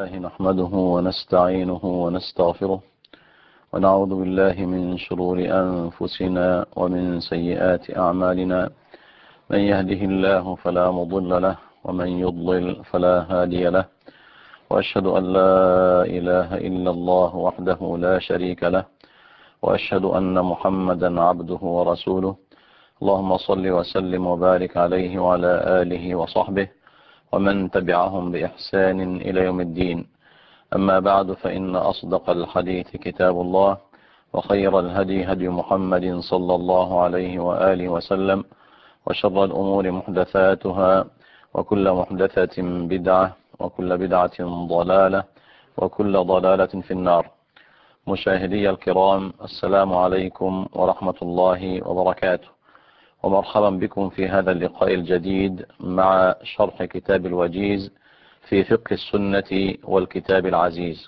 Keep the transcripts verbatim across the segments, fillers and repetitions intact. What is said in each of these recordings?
لله نحمده ونستعينه ونستغفره ونعوذ بالله من شرور أنفسنا ومن سيئات أعمالنا. من يهده الله فلا مضل له ومن يضلل فلا هادي له، وأشهد أن لا إله إلا الله وحده لا شريك له، وأشهد أن محمدا عبده ورسوله. اللهم صل وسلم وبارك عليه وعلى آله وصحبه ومن تبعهم بإحسان إلى يوم الدين. أما بعد، فإن أصدق الحديث كتاب الله، وخير الهدي هدي محمد صلى الله عليه وآله وسلم، وشر الأمور محدثاتها، وكل محدثة بدعة، وكل بدعة ضلالة، وكل ضلالة في النار. مشاهدي الكرام، السلام عليكم ورحمة الله وبركاته، ومرحبا بكم في هذا اللقاء الجديد مع شرح كتاب الوجيز في فقه السنة والكتاب العزيز.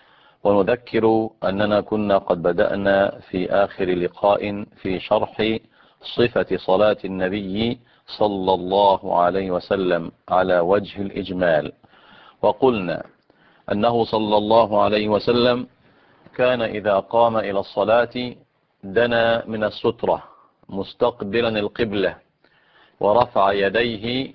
ونذكر أننا كنا قد بدأنا في آخر لقاء في شرح صفة صلاة النبي صلى الله عليه وسلم على وجه الإجمال، وقلنا أنه صلى الله عليه وسلم كان إذا قام إلى الصلاة دنا من السترة مستقبلا القبلة، ورفع يديه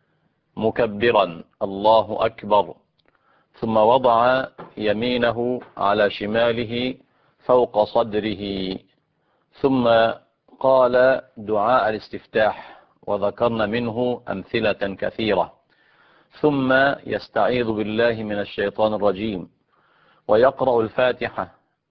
مكبرا الله أكبر، ثم وضع يمينه على شماله فوق صدره، ثم قال دعاء الاستفتاح، وذكرنا منه أمثلة كثيرة، ثم يستعيذ بالله من الشيطان الرجيم، ويقرأ الفاتحة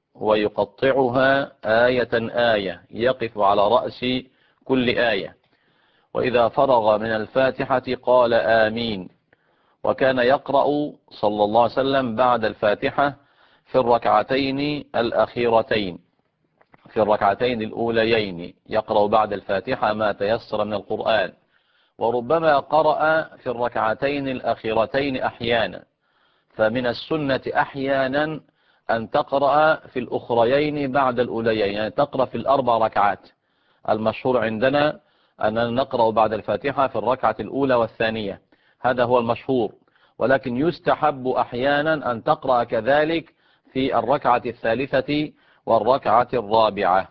ويقطعها آية آية، يقف على رأس كل آية، وإذا فرغ من الفاتحة قال آمين. وكان يقرأ صلى الله عليه وسلم بعد الفاتحة في الركعتين الأخيرتين، في الركعتين الأوليين يقرأ بعد الفاتحة ما تيسر من القرآن، وربما قرأ في الركعتين الأخيرتين أحيانا. فمن السنة أحيانا أن تقرأ في الأخريين بعد الأوليين، يعني تقرأ في الأربع ركعات. المشهور عندنا أننا نقرأ بعد الفاتحة في الركعة الأولى والثانية، هذا هو المشهور، ولكن يستحب أحيانا أن تقرأ كذلك في الركعة الثالثة والركعة الرابعة.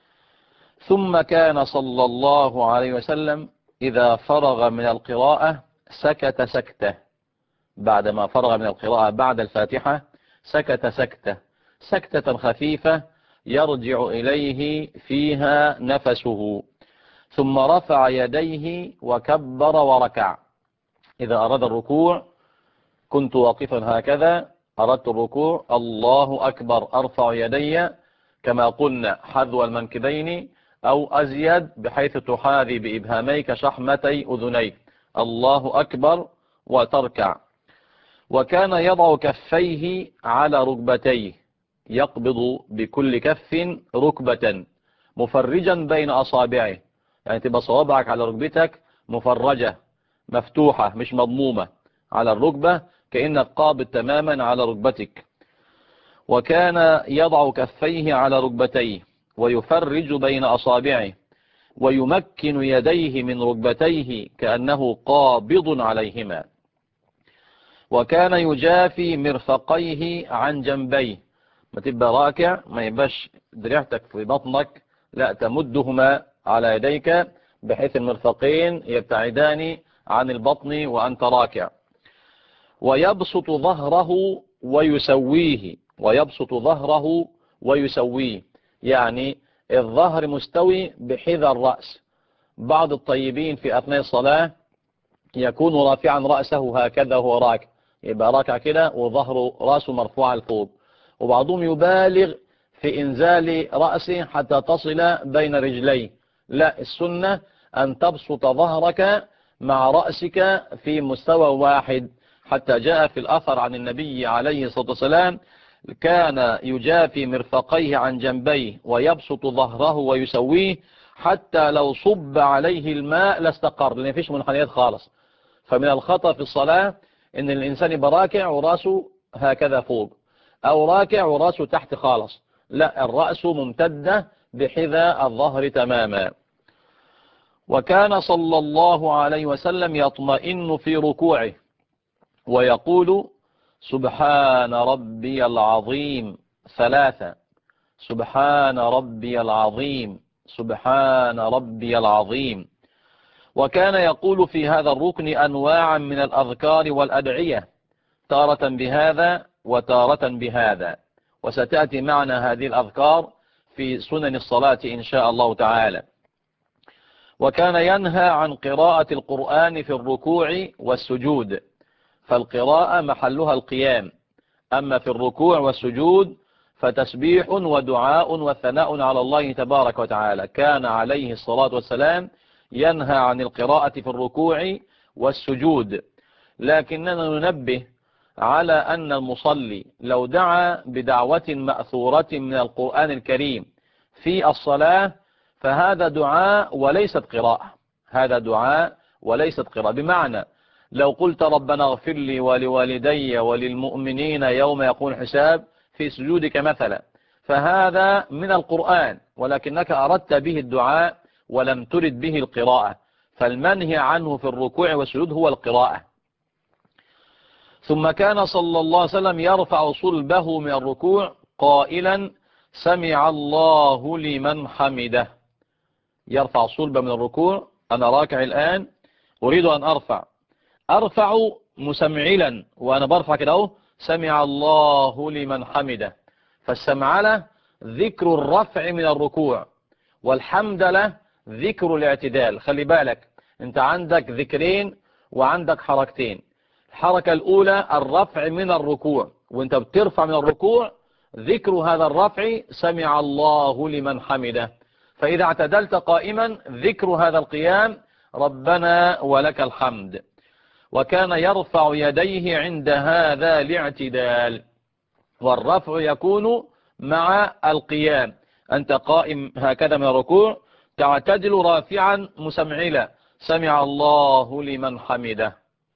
ثم كان صلى الله عليه وسلم إذا فرغ من القراءة سكت سكتة، بعدما فرغ من القراءة بعد الفاتحة سكت سكتة سكتة خفيفة يرجع إليه فيها نفسه، ثم رفع يديه وكبر وركع. إذا أراد الركوع كنت واقفا هكذا، أردت الركوع الله أكبر، أرفع يدي كما قلنا حذو المنكبين أو أزيد، بحيث تحاذي بإبهاميك شحمتي أذنيك، الله أكبر، وتركع. وكان يضع كفيه على ركبتيه، يقبض بكل كف ركبة مفرجا بين أصابعه، يعني تبقى صوابعك على ركبتك مفرجة مفتوحة مش مضمومة على الركبة، كأنك قابض تماما على ركبتك. وكان يضع كفيه على ركبتيه ويفرج بين أصابعه، ويمكن يديه من ركبتيه كأنه قابض عليهما. وكان يجافي مرفقيه عن جنبيه، ما تبقى راكع ما يبقاش دراعتك في بطنك، لا، تمدهما على يديك بحيث المرفقين يبتعدان عن البطن وأنت راكع. ويبسط ظهره ويسويه، ويبسط ظهره ويسويه، يعني الظهر مستوي بحذا الرأس. بعض الطيبين في أثناء الصلاة يكون رافعا رأسه هكذا وهو راكع، يبقى راكع كده وظهره رأسه مرفوع لفوق، وبعضهم يبالغ في إنزال رأسه حتى تصل بين رجليه. لا، السنة أن تبسط ظهرك مع رأسك في مستوى واحد، حتى جاء في الأثر عن النبي عليه الصلاة والسلام كان يجافي مرفقيه عن جنبيه ويبسط ظهره ويسويه حتى لو صب عليه الماء لاستقر، لأن فيش منحنيات خالص. فمن الخطأ في الصلاة ان الانسان يبقى راكع وراسه هكذا فوق، او راكع وراسه تحت خالص، لا، الرأس ممتدة بحذاء الظهر تماما. وكان صلى الله عليه وسلم يطمئن في ركوعه ويقول سبحان ربي العظيم ثلاثة، سبحان ربي العظيم، سبحان ربي العظيم. وكان يقول في هذا الركن أنواعا من الأذكار والأدعية، تارة بهذا وتارة بهذا، وستأتي معنا هذه الأذكار في سنن الصلاة إن شاء الله تعالى. وكان ينهى عن قراءة القرآن في الركوع والسجود، فالقراءة محلها القيام، أما في الركوع والسجود فتسبيح ودعاء وثناء على الله تبارك وتعالى. كان عليه الصلاة والسلام ينهى عن القراءة في الركوع والسجود، لكننا ننبه على أن المصلي لو دعا بدعوة مأثورة من القرآن الكريم في الصلاة فهذا دعاء وليست قراءة، هذا دعاء وليست قراءة. بمعنى لو قلت ربنا اغفر لي ولوالدي وللمؤمنين يوم يقوم الحساب في سجودك مثلا، فهذا من القرآن ولكنك أردت به الدعاء ولم ترد به القراءة، فالمنهي عنه في الركوع والسجود هو القراءة. ثم كان صلى الله عليه وسلم يرفع صلبه من الركوع قائلا سمع الله لمن حمده. يرفع صلبه من الركوع، أنا راكع الآن أريد أن أرفع، أرفع مسمعلا وأنا برفع كده أهو سمع الله لمن حمده. فالسمعلة ذكر الرفع من الركوع، والحمد له ذكر الاعتدال. خلي بالك انت عندك ذكرين وعندك حركتين. الحركة الأولى الرفع من الركوع، وانت بترفع من الركوع ذكر هذا الرفع سمع الله لمن حمده. فإذا اعتدلت قائما ذكر هذا القيام ربنا ولك الحمد. وكان يرفع يديه عند هذا الاعتدال، والرفع يكون مع القيام. أنت قائم هكذا من الركوع تعتدل رافعا مسمعلا سمع الله لمن حمده،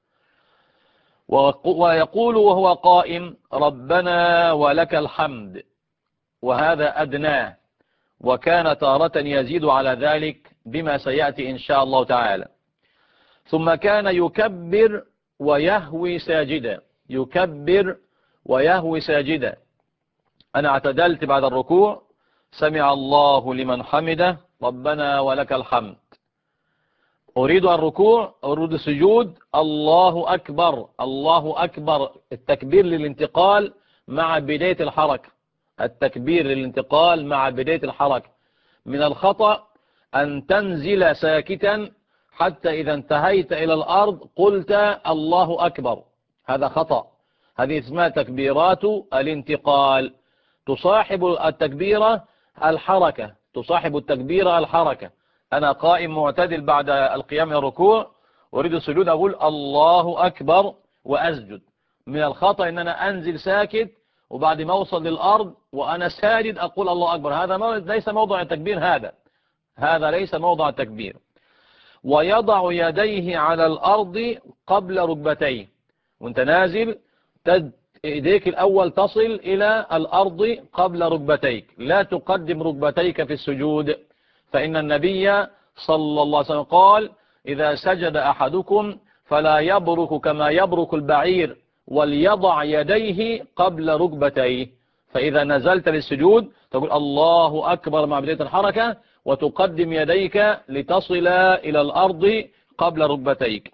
ويقول وهو قائم ربنا ولك الحمد، وهذا أدناه. وكان تارة يزيد على ذلك بما سيأتي إن شاء الله تعالى. ثم كان يكبر ويهوي ساجدا، يكبر ويهوي ساجدا. أنا اعتدلت بعد الركوع سمع الله لمن حمده ربنا ولك الحمد، أريد الركوع أريد السجود الله أكبر، الله أكبر. التكبير للانتقال مع بداية الحركة، التكبير للانتقال مع بداية الحركة. من الخطأ أن تنزل ساكتا حتى إذا انتهيت إلى الأرض قلت الله أكبر، هذا خطأ. هذه اسمها تكبيرات الانتقال، تصاحب التكبيرة الحركة، تصاحب التكبيرة الحركة. أنا قائم معتدل بعد القيام من الركوع أريد السجود أقول الله أكبر وأسجد. من الخطأ أن أنا أنزل ساكت وبعد ما أوصل للأرض وأنا ساجد أقول الله أكبر، هذا ليس موضع التكبير، هذا هذا ليس موضع التكبير. ويضع يديه على الأرض قبل ركبتيه، وانت نازل تد إيديك الأول تصل إلى الأرض قبل ركبتيك، لا تقدم ركبتيك في السجود، فإن النبي صلى الله عليه وسلم قال إذا سجد أحدكم فلا يبرك كما يبرك البعير وليضع يديه قبل ركبتيه. فإذا نزلت للسجود تقول الله أكبر مع بداية الحركة وتقدم يديك لتصل إلى الأرض قبل ركبتيك.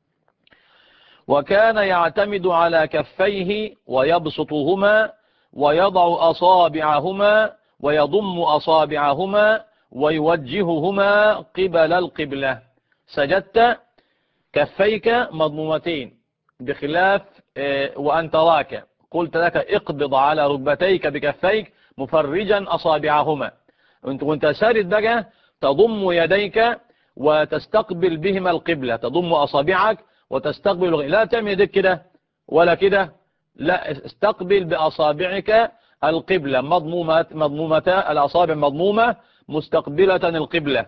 وكان يعتمد على كفيه ويبسطهما ويضع أصابعهما ويضم أصابعهما ويوجههما قبل القبلة. سجدت كفيك مضمومتين بخلاف وأنت راكع، قلت لك اقبض على ركبتيك بكفيك مفرجا أصابعهما. وانت سارد بقى تضم يديك وتستقبل بهما القبلة، تضم أصابعك وتستقبل، لا تعمل يديك كده ولا كده، لا، استقبل بأصابعك القبلة، مضمومة مضمومة الأصابع مضمومة مستقبلة القبلة.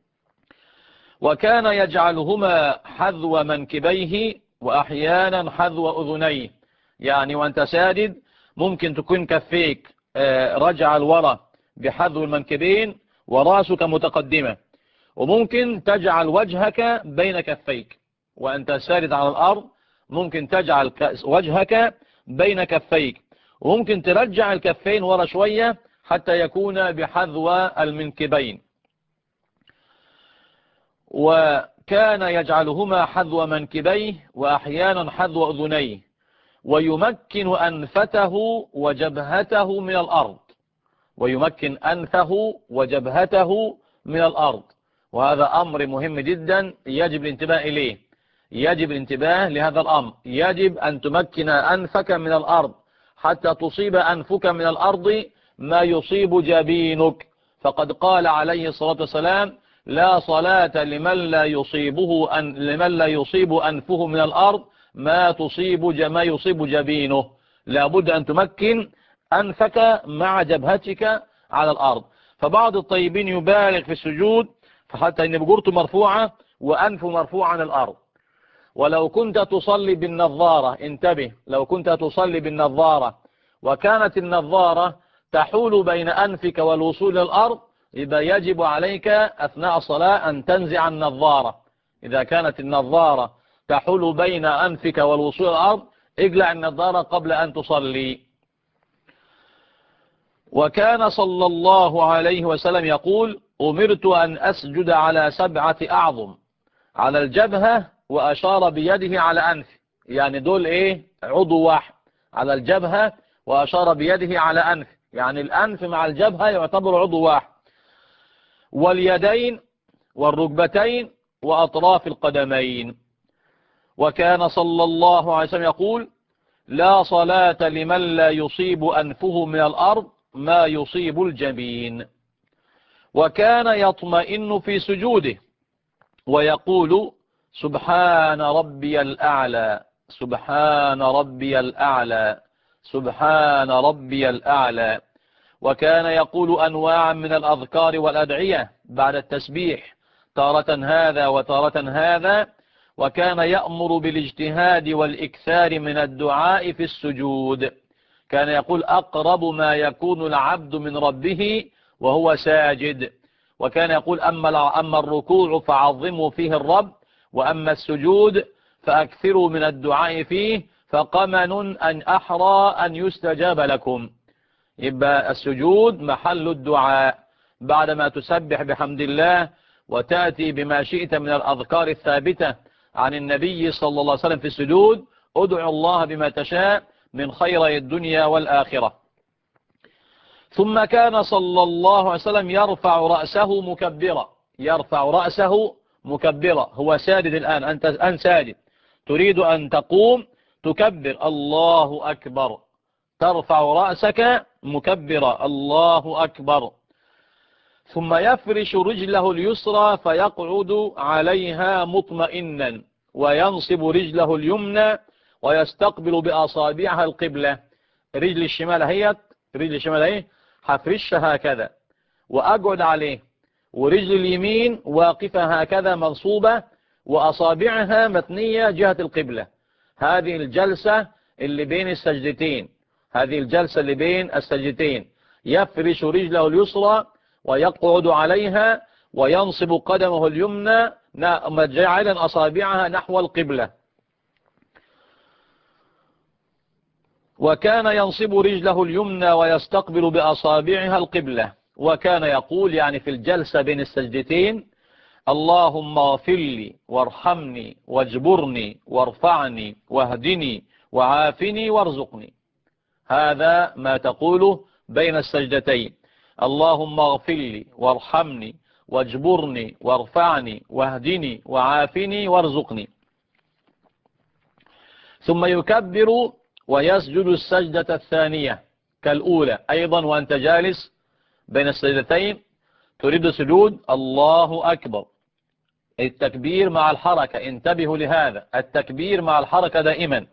وكان يجعلهما حذو منكبيه وأحيانا حذو أذنيه، يعني وانت ساجد ممكن تكون كفيك رجع الوراء بحذو المنكبين وراسك متقدمة، وممكن تجعل وجهك بين كفيك وأنت سارد على الأرض، ممكن تجعل وجهك بين كفيك، وممكن ترجع الكفين ورا شوية حتى يكون بحذو المنكبين. وكان يجعلهما حذو منكبيه وأحيانا حذو أذنيه، ويمكن أنفته وجبهته من الأرض، ويمكن أنفه وجبهته من الأرض. وهذا أمر مهم جدا يجب الانتباه إليه، يجب الانتباه لهذا الأمر. يجب أن تمكن أنفك من الأرض حتى تصيب أنفك من الأرض ما يصيب جبينك، فقد قال عليه الصلاة والسلام: لا صلاة لمن لا يصيبه أن لمن لا يصيب أنفه من الأرض ما تصيب ما يصيب جبينه. لابد أن تمكن أنفك مع جبهتك على الأرض. فبعض الطيبين يبالغ في السجود فحتى أن بجرته مرفوعة وأنفه مرفوع عن الأرض. ولو كنت تصلي بالنظارة، انتبه، لو كنت تصلي بالنظارة وكانت النظارة تحول بين أنفك والوصول للأرض، إذا يجب عليك أثناء الصلاة أن تنزع النظارة. إذا كانت النظارة تحول بين أنفك والوصول للأرض، اجلع النظارة قبل أن تصلي. وكان صلى الله عليه وسلم يقول: أمرت أن أسجد على سبعة أعظم، على الجبهة، وأشار بيده على أنف، يعني دول إيه؟ عضو واحد، على الجبهة وأشار بيده على أنف، يعني الأنف مع الجبهة يعتبر عضو واحد، واليدين والركبتين وأطراف القدمين. وكان صلى الله عليه وسلم يقول: لا صلاة لمن لا يصيب أنفه من الأرض ما يصيب الجبين. وكان يطمئن في سجوده ويقول: سبحان ربي الأعلى، سبحان ربي الأعلى، سبحان ربي الأعلى. وكان يقول أنواعا من الأذكار والأدعية بعد التسبيح، تارة هذا وتارة هذا. وكان يأمر بالاجتهاد والإكثار من الدعاء في السجود. كان يقول: أقرب ما يكون العبد من ربه وهو ساجد. وكان يقول: أما, أما الركوع فعظموا فيه الرب، وأما السجود فأكثروا من الدعاء فيه، فقمن أن أحرى أن يستجاب لكم. يبقى السجود محل الدعاء، بعدما تسبح بحمد الله وتأتي بما شئت من الأذكار الثابتة عن النبي صلى الله عليه وسلم في السجود، ادعو الله بما تشاء من خيري الدنيا والآخرة. ثم كان صلى الله عليه وسلم يرفع رأسه مكبرا، يرفع رأسه مكبرا. هو ساجد الآن، أنت الآن ساجد، تريد أن تقوم تكبر الله أكبر، ترفع رأسك مكبرا الله أكبر. ثم يفرش رجله اليسرى فيقعد عليها مطمئنا، وينصب رجله اليمنى ويستقبل بأصابعها القبلة. رجل الشمال هي رجل الشمال هي هفرشها هكذا وأقعد عليه، ورجل اليمين واقفة هكذا منصوبة وأصابعها متنية جهة القبلة. هذه الجلسة اللي بين السجدتين، هذه الجلسة اللي بين السجدتين، يفرش رجله اليسرى ويقعد عليها وينصب قدمه اليمنى جاعلا أصابعها نحو القبلة. وكان ينصب رجله اليمنى ويستقبل بأصابعها القبلة. وكان يقول يعني في الجلسة بين السجدتين: اللهم اغفر لي وارحمني واجبرني وارفعني واهدني وعافني وارزقني. هذا ما تقوله بين السجدتين: اللهم اغفر لي وارحمني واجبرني وارفعني واهدني وعافني وارزقني. ثم يكبر ويسجد السجدة الثانية كالأولى أيضا، وأنت جالس بين السجدتين تريد سجود الله أكبر. التكبير مع الحركة، انتبهوا لهذا، التكبير مع الحركة دائما.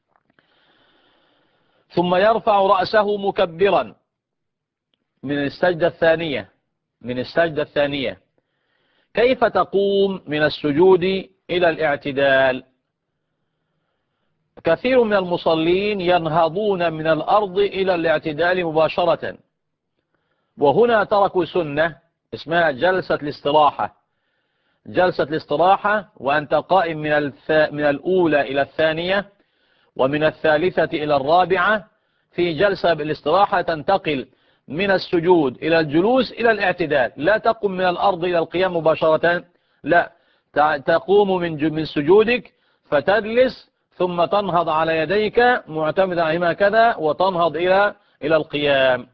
ثم يرفع رأسه مكبرا من السجدة الثانية من السجدة الثانية كيف تقوم من السجود إلى الاعتدال؟ كثير من المصلين ينهضون من الأرض إلى الاعتدال مباشرة، وهنا تركوا سنة اسمها جلسة الاستراحة. جلسة الاستراحة وأنت قائم من, الث... من الأولى إلى الثانية، ومن الثالثة إلى الرابعة. في جلسة بالاستراحة تنتقل من السجود إلى الجلوس إلى الاعتدال، لا تقم من الأرض إلى القيام مباشرة، لا، تقوم من من سجودك فتجلس ثم تنهض على يديك معتمدا عليهما كذا وتنهض إلى إلى القيام،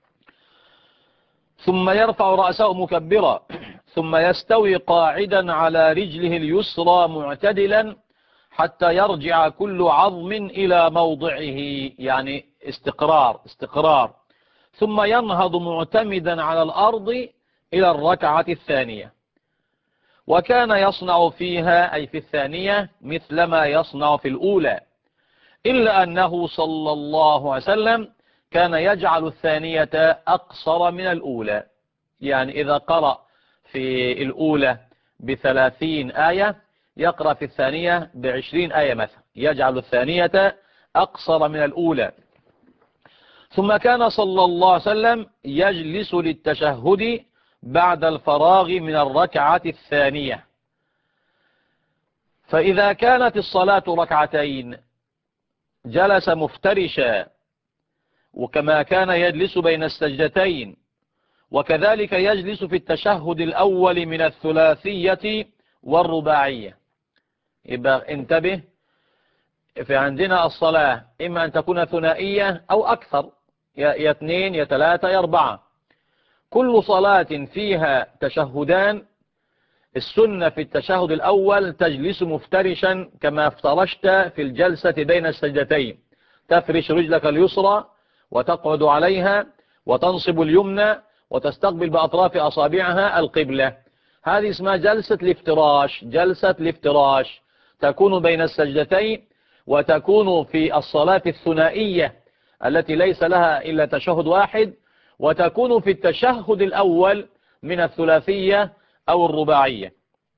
ثم يرفع رأسه مكبرا، ثم يستوي قاعدا على رجله اليسرى معتدلا حتى يرجع كل عظم إلى موضعه، يعني استقرار استقرار، ثم ينهض معتمدا على الأرض إلى الركعة الثانية. وكان يصنع فيها أي في الثانية مثل ما يصنع في الأولى، إلا أنه صلى الله عليه وسلم كان يجعل الثانية أقصر من الأولى، يعني إذا قرأ في الأولى بثلاثين آية يقرأ في الثانية بعشرين آية مثلا، يجعل الثانية أقصر من الأولى. ثم كان صلى الله عليه وسلم يجلس للتشهد بعد الفراغ من الركعة الثانية، فإذا كانت الصلاة ركعتين جلس مفترشا، وكما كان يجلس بين السجدتين، وكذلك يجلس في التشهد الأول من الثلاثية والرباعية. يبقى انتبه، في عندنا الصلاة إما أن تكون ثنائية أو أكثر، يا اثنين يا ثلاثة يا أربعة. كل صلاة فيها تشهدان، السنة في التشهد الأول تجلس مفترشا كما افترشت في الجلسة بين السجدتين، تفرش رجلك اليسرى وتقعد عليها وتنصب اليمنى وتستقبل بأطراف أصابعها القبلة، هذه اسمها جلسة الافتراش. جلسة الافتراش تكون بين السجدتين، وتكون في الصلاة الثنائية التي ليس لها إلا تشهد واحد، وتكون في التشهد الأول من الثلاثية أو الرباعية.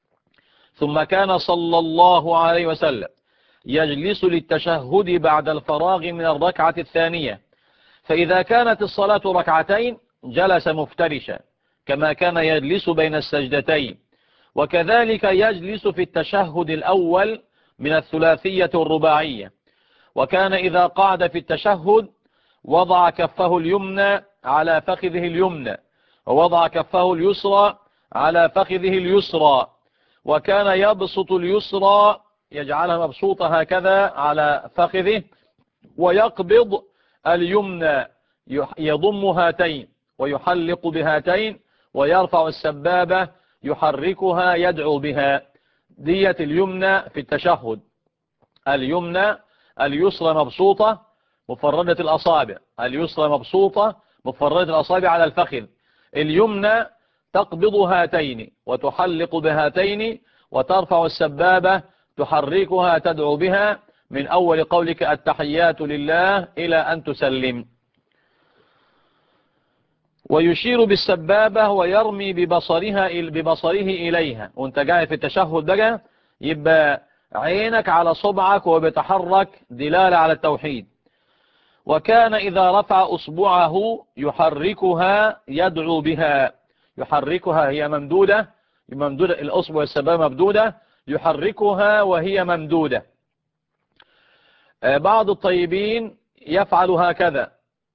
ثم كان صلى الله عليه وسلم يجلس للتشهد بعد الفراغ من الركعة الثانية، فإذا كانت الصلاة ركعتين جلس مفترشا كما كان يجلس بين السجدتين، وكذلك يجلس في التشهد الأول من الثلاثية والرباعية. وكان إذا قعد في التشهد وضع كفه اليمنى على فخذه اليمنى، ووضع كفه اليسرى على فخذه اليسرى، وكان يبسط اليسرى يجعلها مبسوطة هكذا على فخذه، ويقبض اليمنى يضم هاتين ويحلق بهاتين، ويرفع السبابة يحركها يدعو بها. دية اليمنى في التشهد، اليمنى اليسرى مبسوطة مفردة الأصابع، اليسرى مبسوطة مفردة الأصابع على الفخذ، اليمنى تقبض هاتين وتحلق بهاتين وترفع السبابة تحركها تدعو بها من أول قولك التحيات لله إلى أن تسلم. ويشير بالسبابة ويرمي ببصرها ببصره إليها، وانت قاعد في التشهد بقى يبقى عينك على صبعك وبيتحرك دلالة على التوحيد. وكان إذا رفع أصبعه يحركها يدعو بها، يحركها هي ممدودة، ممدودة الأصبع والسبابة ممدودة، يحركها وهي ممدودة. بعض الطيبين يفعل هكذا،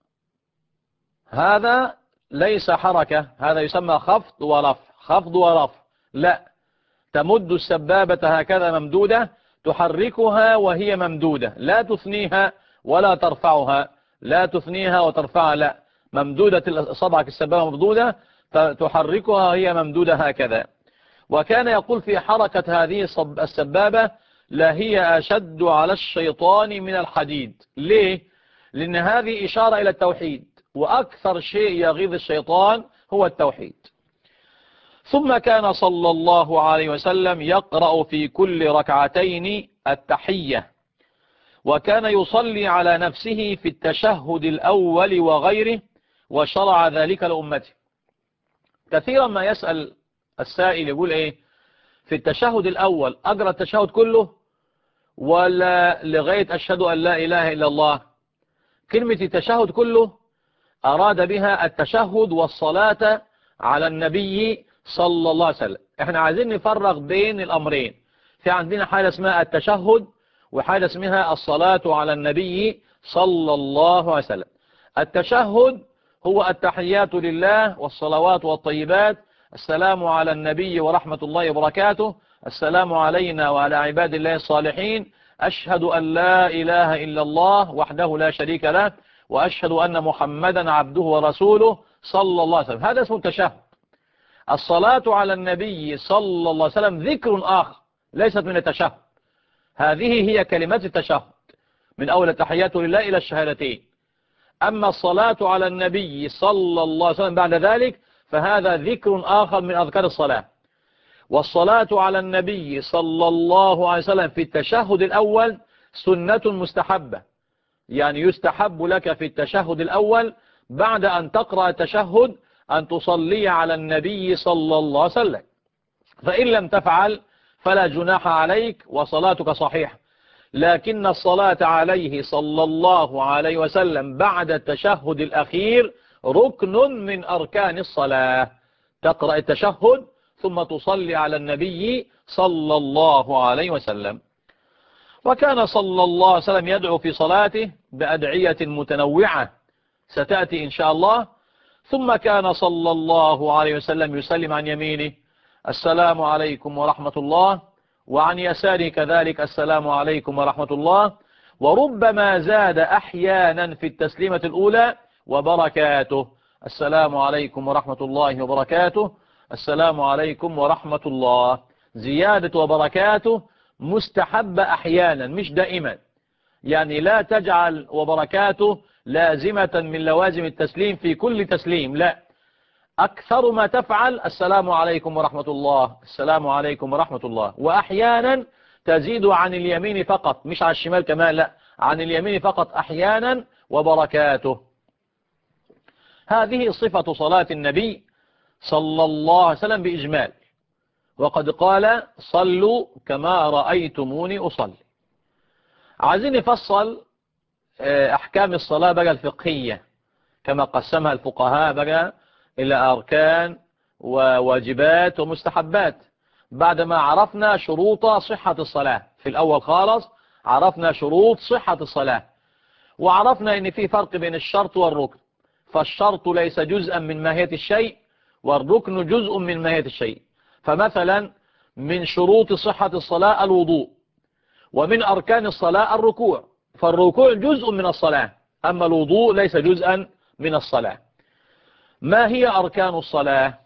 هذا ليس حركة، هذا يسمى خفض ورفع، خفض ورفع، لا، تمد السبابة هكذا ممدودة، تحركها وهي ممدودة، لا تثنيها ولا ترفعها، لا تثنيها وترفعها، لا، ممدودة صبعك السبابة ممدودة فتحركها وهي ممدودة هكذا. وكان يقول في حركة هذه السبابة لا هي أشد على الشيطان من الحديد. ليه؟ لأن هذه إشارة إلى التوحيد، وأكثر شيء يغيظ الشيطان هو التوحيد. ثم كان صلى الله عليه وسلم يقرأ في كل ركعتين التحية، وكان يصلي على نفسه في التشهد الأول وغيره، وشرع ذلك لأمته. كثيرا ما يسأل السائل يقول إيه في التشهد الأول، أقرأ التشهد كله ولا لغاية أشهد أن لا إله إلا الله؟ كلمة التشهد كله أراد بها التشهد والصلاة على النبي صلى الله عليه وسلم. احنا عايزين نفرق بين الأمرين، في عندنا حالة اسمها التشهد وحاجة اسمها الصلاة على النبي صلى الله عليه وسلم. التشهد هو التحيات لله والصلوات والطيبات، السلام على النبي ورحمة الله وبركاته، السلام علينا وعلى عباد الله الصالحين، أشهد أن لا إله إلا الله وحده لا شريك له، وأشهد أن محمدا عبده ورسوله صلى الله عليه وسلم. هذا اسمه التشهد. الصلاة على النبي صلى الله عليه وسلم ذكر آخر ليست من التشهد. هذه هي كلمات التشهد من أول التحيات لله إلى الشهادتين. أما الصلاة على النبي صلى الله عليه وسلم بعد ذلك فهذا ذكر آخر من أذكار الصلاة. والصلاة على النبي صلى الله عليه وسلم في التشهد الأول سنة مستحبة، يعني يستحب لك في التشهد الأول بعد أن تقرأ التشهد أن تصلي على النبي صلى الله عليه وسلم، فإن لم تفعل فلا جناح عليك وصلاتك صحيحة. لكن الصلاة عليه صلى الله عليه وسلم بعد التشهد الأخير ركن من أركان الصلاة. تقرأ التشهد ثم تصلي على النبي صلى الله عليه وسلم. وكان صلى الله عليه وسلم يدعو في صلاته بأدعية متنوعة ستأتي إن شاء الله. ثم كان صلى الله عليه وسلم يسلم عن يمينه السلام عليكم ورحمة الله، وعن يساره كذلك السلام عليكم ورحمة الله، وربما زاد أحيانا في التسليمة الأولى وبركاته، السلام عليكم ورحمة الله وبركاته، السلام عليكم ورحمة الله. زيادة وبركاته مستحب أحيانا مش دائما، يعني لا تجعل وبركاته لازمة من لوازم التسليم في كل تسليم، لا، أكثر ما تفعل السلام عليكم ورحمة الله، السلام عليكم ورحمة الله. وأحيانا تزيد عن اليمين فقط مش على الشمال كمان، لا، عن اليمين فقط أحيانا وبركاته. هذه صفة صلاة النبي صلى الله عليه وسلم بإجمال. وقد قال صلوا كما رأيتموني أصلي. عايزين نفصل أحكام الصلاة بقى الفقهية كما قسمها الفقهاء بقى إلى أركان وواجبات ومستحبات. بعدما عرفنا شروط صحة الصلاة في الأول خالص، عرفنا شروط صحة الصلاة، وعرفنا إن في فرق بين الشرط والركن. فالشرط ليس جزءا من ماهية الشيء، والركن جزء من ماهية الشيء. فمثلا من شروط صحة الصلاة الوضوء، ومن أركان الصلاة الركوع، فالركوع جزء من الصلاة، أما الوضوء ليس جزءا من الصلاة. ما هي أركان الصلاة؟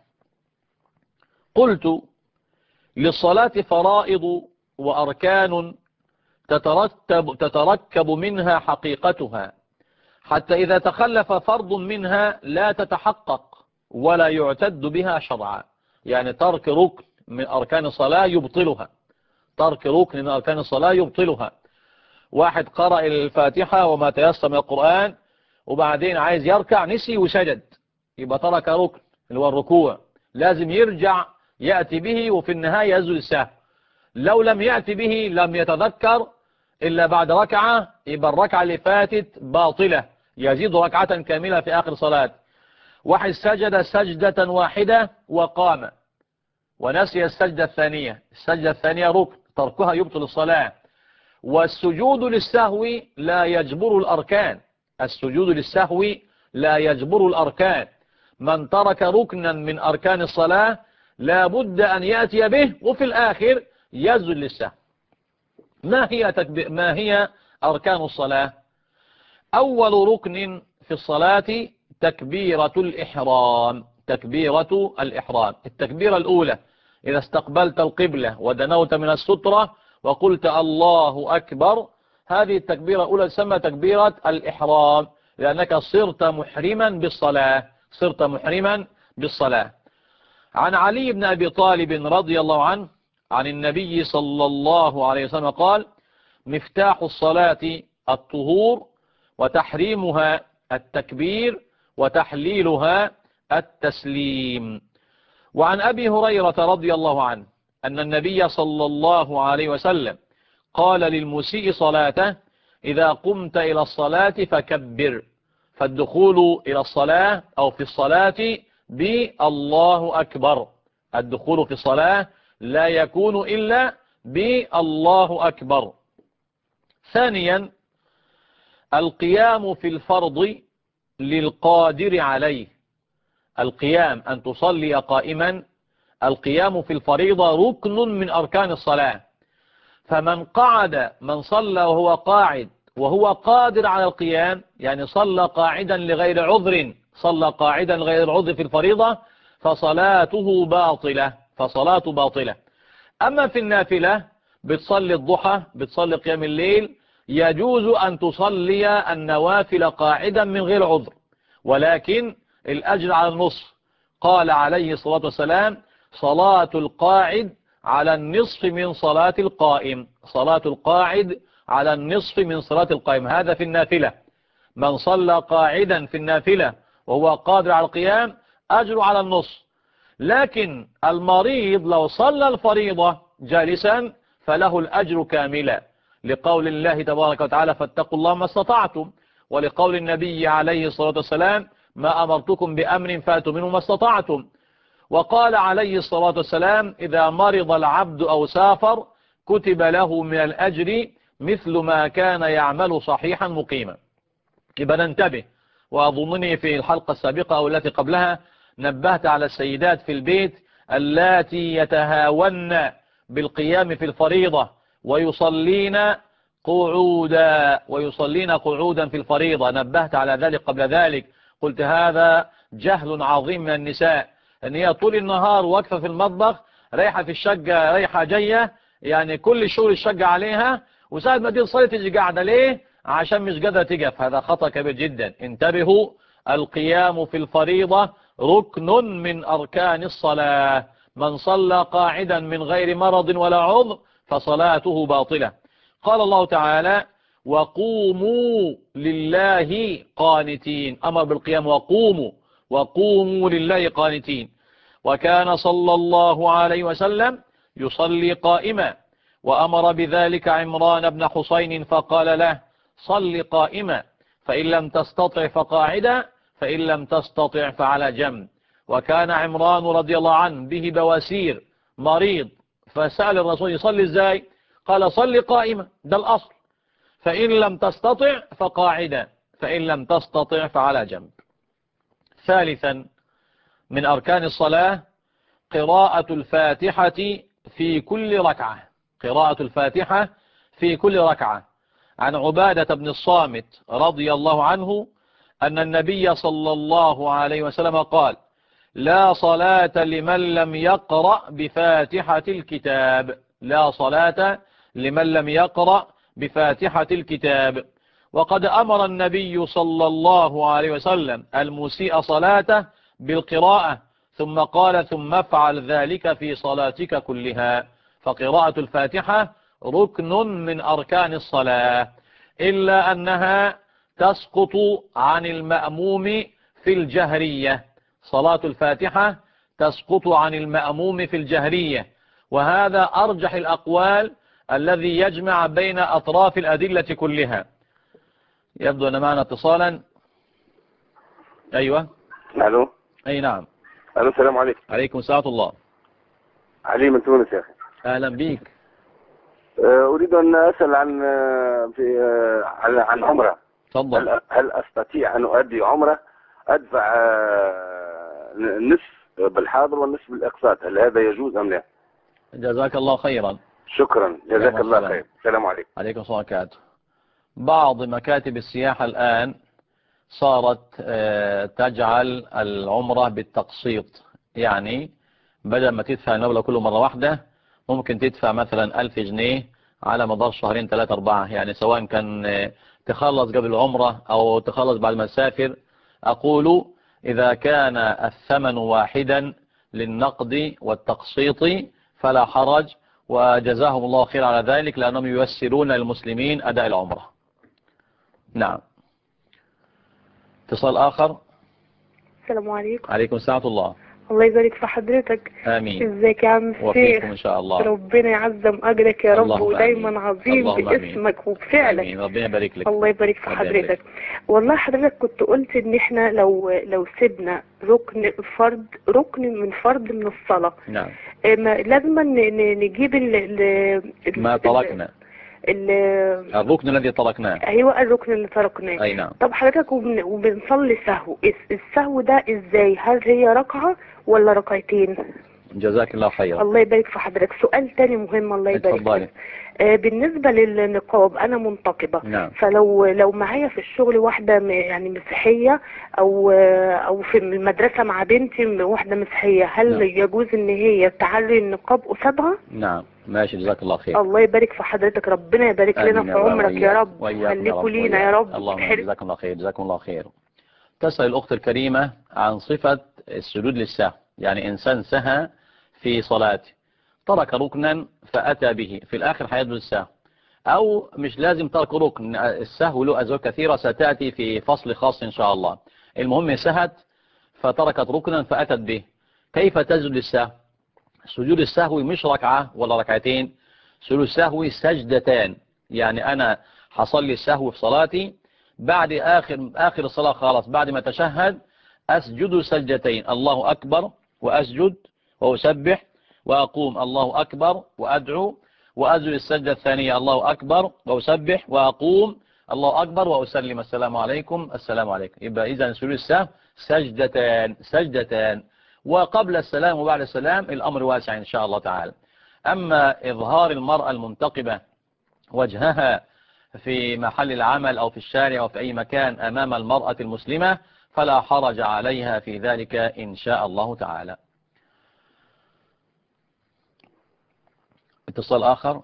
قلت للصلاة فرائض وأركان تترتب, تتركب منها حقيقتها، حتى إذا تخلف فرض منها لا تتحقق ولا يعتد بها شرعا. يعني ترك ركن من أركان الصلاة يبطلها، ترك ركن من أركان الصلاة يبطلها. واحد قرأ الفاتحة وما تيسر من القرآن وبعدين عايز يركع نسي وسجد، يبقى ترك ركن اللي هو الركوع، لازم يرجع يأتي به وفي النهاية يسجد السهو. لو لم يأتي به لم يتذكر إلا بعد ركعة، يبقى الركعة اللي فاتت باطلة، يزيد ركعة كاملة في آخر صلاة. واحد سجد سجدة واحدة وقام ونسي السجدة الثانية، السجدة الثانية ركن تركها يبطل الصلاة. والسجود للسهو لا يجبر الأركان، السجود للسهو لا يجبر الأركان. من ترك ركنا من أركان الصلاة لا بد أن يأتي به وفي الآخر يسجد للسهو. ما هي تكبير ما هي أركان الصلاة؟ أول ركن في الصلاة تكبيرة الإحرام، تكبيرة الإحرام، التكبيرة الأولى إذا استقبلت القبلة ودنوت من السترة وقلت الله أكبر، هذه التكبيرة الأولى تسمى تكبيرة الإحرام، لأنك صرت محرما بالصلاة، صرت محرما بالصلاة. عن علي بن أبي طالب رضي الله عنه عن النبي صلى الله عليه وسلم قال: مفتاح الصلاة الطهور، وتحريمها التكبير، وتحليلها التسليم. وعن أبي هريرة رضي الله عنه أن النبي صلى الله عليه وسلم قال للمسيء صلاته: إذا قمت إلى الصلاة فكبر. فالدخول إلى الصلاة أو في الصلاة بالله أكبر، الدخول في الصلاة لا يكون إلا بالله أكبر. ثانيا القيام في الفرض للقادر عليه. القيام أن تصلي قائما، القيام في الفريضة ركن من أركان الصلاة. فمن قعد، من صلى وهو قاعد وهو قادر على القيام، يعني صلى قاعدا لغير عذر، صلى قاعدا لغير العذر في الفريضة، فصلاته باطلة، فصلاته باطلة. أما في النافلة بتصلي الضحى، بتصلي قيام الليل، يجوز أن تصلي النوافل قاعدا من غير عذر، ولكن الأجر على النصف. قال عليه الصلاة والسلام: صلاة القاعد على النصف من صلاة القائم، صلاة القاعد على النصف من صلاة القائم. هذا في النافلة، من صلى قاعدا في النافلة وهو قادر على القيام أجر على النصف. لكن المريض لو صلى الفريضة جالسا فله الأجر كاملا، لقول الله تبارك وتعالى: فاتقوا الله ما استطعتم، ولقول النبي عليه الصلاة والسلام: ما أمرتكم بأمر فاتوا منه ما استطعتم. وقال عليه الصلاة والسلام: إذا مرض العبد أو سافر كتب له من الأجر مثل ما كان يعمل صحيحا مقيما. يبقى ننتبه. وأظنني في الحلقة السابقة أو التي قبلها نبهت على السيدات في البيت اللاتي يتهاون بالقيام في الفريضة ويصلين قعودا ويصلين قعودا في الفريضة. نبهت على ذلك قبل ذلك، قلت هذا جهل عظيم من النساء، ان هي طول النهار واقفة في المطبخ، رايحة في الشقة رايحة جاية، يعني كل شغل الشقة عليها، وساعة ما تيجي تصلي تيجي قاعدة. ليه؟ عشان مش قادرة تقف. هذا خطأ كبير جدا. انتبهوا، القيام في الفريضة ركن من أركان الصلاة. من صلى قاعدا من غير مرض ولا عذر فصلاته باطلة. قال الله تعالى: وقوموا لله قانتين. أمر بالقيام، وقوموا وقوموا لله قانتين. وكان صلى الله عليه وسلم يصلي قائما، وأمر بذلك عمران بن حسين فقال له: صل قائما، فإن لم تستطع فقاعدا، فإن لم تستطع فعلى جنب. وكان عمران رضي الله عنه به بواسير، مريض، فسأل الرسول: يصلي ازاي؟ قال: صل قائما، ده الأصل، فإن لم تستطع فقاعدا، فإن لم تستطع فعلى جنب. ثالثا من أركان الصلاة قراءة الفاتحة في كل ركعة، قراءة الفاتحة في كل ركعة. عن عبادة بن الصامت رضي الله عنه أن النبي صلى الله عليه وسلم قال: لا صلاة لمن لم يقرأ بفاتحة الكتاب، لا صلاة لمن لم يقرأ بفاتحة الكتاب. وقد أمر النبي صلى الله عليه وسلم المسيء صلاته بالقراءة، ثم قال: ثم افعل ذلك في صلاتك كلها. فقراءة الفاتحة ركن من أركان الصلاة، إلا أنها تسقط عن المأموم في الجهرية. صلاة الفاتحة تسقط عن المأموم في الجهرية، وهذا أرجح الأقوال الذي يجمع بين أطراف الأدلة كلها. يبدو أن معنا اتصالا. أيوة. الو. أي نعم. الو، السلام عليكم. عليكم السلام الله. علي من تونس يا أخي. أهلا بيك. أريد أن أسأل عن في عن عن عمرة. تفضل. هل هل أستطيع أن أؤدي عمرة أدفع النصف بالحاضر والنصف بالإقساط؟ هل هذا يجوز أم لا؟ جزاك الله خيرا. شكرا، جزاك الله خير. السلام عليكم. عليكم السلام عليكم. بعض مكاتب السياحة الآن صارت تجعل العمرة بالتقسيط، يعني بدل ما تدفع المبلغ كله مرة واحدة ممكن تدفع مثلا ألف جنيه على مدار شهرين ثلاثة أربعة، يعني سواء كان تخلص قبل العمرة أو تخلص بعد ما تسافر. أقول إذا كان الثمن واحدا للنقد والتقسيط فلا حرج، وجزاهم الله خير على ذلك، لأنهم ييسرون للمسلمين أداء العمرة. نعم. اتصال آخر. السلام عليكم. عليكم السلام الله. الله يبارك في حضرتك. آمين. ازيك يا عم الشيخ؟ وفيكم إن شاء الله. ربنا يعظم أجرك يا رب، ودايما آمين. عظيم باسمك وبفعلك. آمين. ربنا يبارك لك. الله يبارك في حضرتك. والله حضرتك كنت قلت ان احنا لو لو سيبنا ركن فرض ركن من فرض من الصلاة، نعم، لازم نجيب ال ال ما تركنا ال- الركن الذي تركناه. ايوه الركن اللي تركناه. أي نعم. طب حضرتك وبن- وبنصلي سهو، الس- السهو ده ازاي؟ هل هي ركعة ولا ركعتين؟ جزاك الله خيرا. الله يبارك في حضرتك. سؤال تاني مهم، الله يبارك اتفضلي. لك. آه بالنسبة للنقاب، انا منتقبة. نعم. فلو لو معايا في الشغل واحدة م- يعني مسيحية، او آه او في المدرسة مع بنتي واحدة مسيحية، هل نعم. يجوز ان هي تعري النقاب قصادها؟ نعم ماشي، جزاك الله خير. الله يبارك في حضرتك، ربنا يبارك لنا آمين في يا رب. عمرك يا وإياك رب، وإياكم يا خليكوا رب لينا يا وإياك. رب. اللهم تحرم- جزاكم الله خير، جزاكم الله خير. تسأل الأخت الكريمة عن صفة السجود للسهو، يعني إنسان سهى في صلاته، ترك ركنا فأتى به في الآخر حيسجد السهو، أو مش لازم ترك ركن، السهو له أزواج كثيرة ستأتي في فصل خاص إن شاء الله. المهم سهت فتركت ركنا فأتت به، كيف تسجد للسهو؟ سجود السهو مش ركعة ولا ركعتين، سجود السهو سجدتان. يعني أنا حصل لي السهو في صلاتي، بعد آخر آخر الصلاة خلاص، بعد ما تشهد أسجد سجدتين، الله أكبر وأسجد وأسبح وأقوم، الله أكبر وأدعو وأسجد السجدة الثانية، الله أكبر وأسبح وأقوم، الله أكبر وأسلم، السلام عليكم السلام عليكم. يبقى إذا سجود السهو سجدتان سجدتان، وقبل السلام وبعد السلام الأمر واسع إن شاء الله تعالى. أما إظهار المرأة المنتقبة وجهها في محل العمل أو في الشارع أو في أي مكان أمام المرأة المسلمة فلا حرج عليها في ذلك إن شاء الله تعالى. اتصال آخر.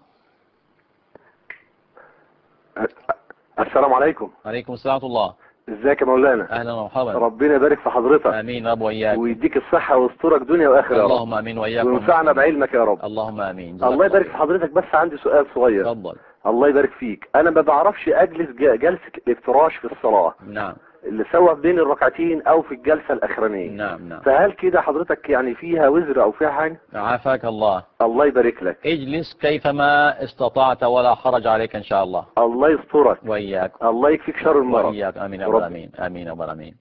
السلام عليكم. عليكم السلام ورحمة الله. ازيك يا مولانا؟ أهلا ومرحبا. ربنا يبارك في حضرتك. آمين رب وإياك. ويديك الصحة ويسترك دنيا وآخرة يا رب. اللهم آمين وإياك. وينفعنا بعلمك يا رب. اللهم آمين. الله يبارك في حضرتك. بس عندي سؤال صغير. تفضل. الله يبارك فيك. أنا ما بعرفش أجلس جلسة الافتراش في الصلاة. نعم. اللي سواء بين الركعتين أو في الجلسة الأخرانية. نعم نعم. فهل كده حضرتك يعني فيها وزر أو فيها حاجة؟ عافاك الله. الله يبارك لك. اجلس كيفما استطعت ولا حرج عليك إن شاء الله. الله يسترك. وإياك. الله يكفيك شر المرض. وإياك. آمين يا رب. آمين آمين يا رب. آمين.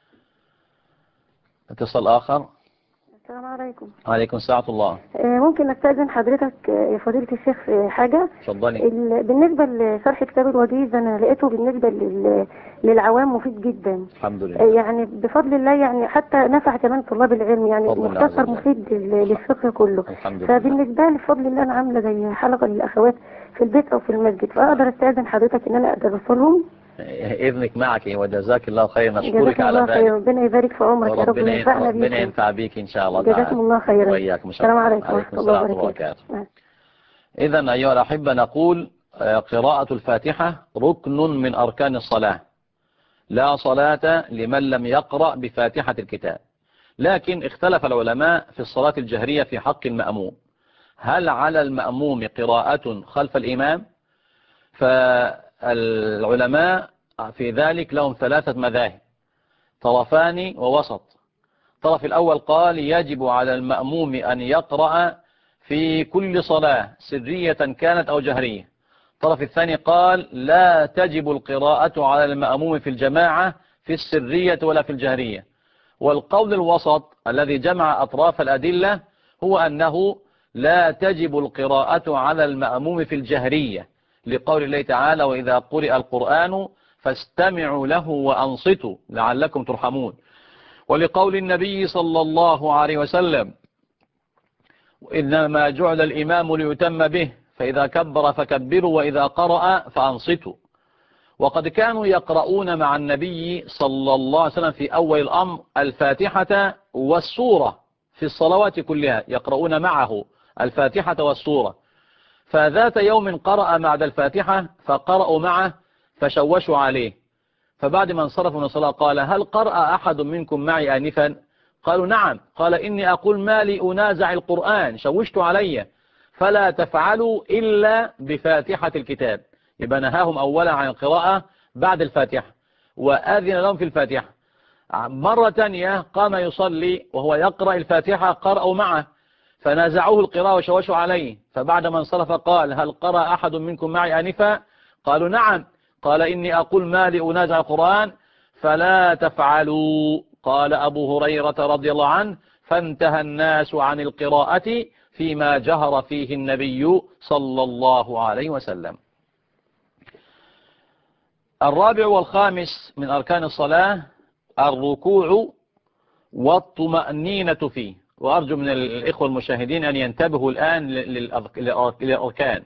اتصال آخر. السلام عليكم. عليكم السلام ورحمة الله. ممكن استاذن حضرتك يا فضيلة الشيخ في حاجة؟ اتفضلي. بالنسبة لشرح كتاب الوجيز انا لقيته بالنسبة لل... للعوام مفيد جدا الحمد لله. يعني بفضل الله، يعني حتى نفع كمان طلاب العلم، يعني مختصر مفيد للفقه كله. الحمد لله. فبالنسبة لي بفضل الله انا عاملة زي حلقة للاخوات في البيت او في المسجد، فاقدر استاذن حضرتك ان انا اقدر اوصلهم؟ إذنك معك وجزاك الله خير، نشكرك على ذلك. خير. ربنا يبارك في عمرك يا رب وينفعنا بيكم. ربنا ينفع بيك إن شاء الله تعالى. جزاكم الله خيرا. وإياكم إن شاء الله. السلام عليكم ورحمة الله وبركاته. إذن أيها الأحبة نقول قراءة الفاتحة ركن من أركان الصلاة، لا صلاة لمن لم يقرأ بفاتحة الكتاب. لكن اختلف العلماء في الصلاة الجهرية في حق المأموم، هل على المأموم قراءة خلف الإمام؟ فالعلماء في ذلك لهم ثلاثة مذاهب، طرفان ووسط. الطرف الأول قال يجب على المأموم أن يقرأ في كل صلاة سرية كانت أو جهرية. الطرف الثاني قال لا تجب القراءة على المأموم في الجماعة في السرية ولا في الجهرية. والقول الوسط الذي جمع أطراف الأدلة هو أنه لا تجب القراءة على المأموم في الجهرية، لقول الله تعالى وإذا قرئ القرآن فاستمعوا له وأنصتوا لعلكم ترحمون، ولقول النبي صلى الله عليه وسلم إنما جعل الإمام ليتم به فإذا كبر فكبروا وإذا قرأ فأنصتوا. وقد كانوا يقرؤون مع النبي صلى الله عليه وسلم في أول الأمر الفاتحة والسورة، في الصلوات كلها يقرؤون معه الفاتحة والسورة. فذات يوم قرأ بعد الفاتحة فقرأوا معه فشوشوا عليه، فبعد ما انصرفوا من الصلاة قال هل قرأ أحد منكم معي آنفا؟ قالوا نعم. قال إني أقول ما لي أنازع القرآن، شوشت علي، فلا تفعلوا إلا بفاتحة الكتاب. يبقى نهاهم أولا عن القراءة بعد الفاتحة وآذن لهم في الفاتحة. مرة تانية قام يصلي وهو يقرأ الفاتحة، قرأوا معه فنازعوه القراءة وشوشوا عليه، فبعد ما انصرف قال هل قرأ أحد منكم معي آنفا؟ قالوا نعم. قال إني أقول ما لي أنازع القرآن فلا تفعلوا. قال أبو هريرة رضي الله عنه فانتهى الناس عن القراءة فيما جهر فيه النبي صلى الله عليه وسلم. الرابع والخامس من أركان الصلاة الركوع والطمأنينة فيه. وأرجو من الإخوة المشاهدين أن ينتبهوا الآن للأركان.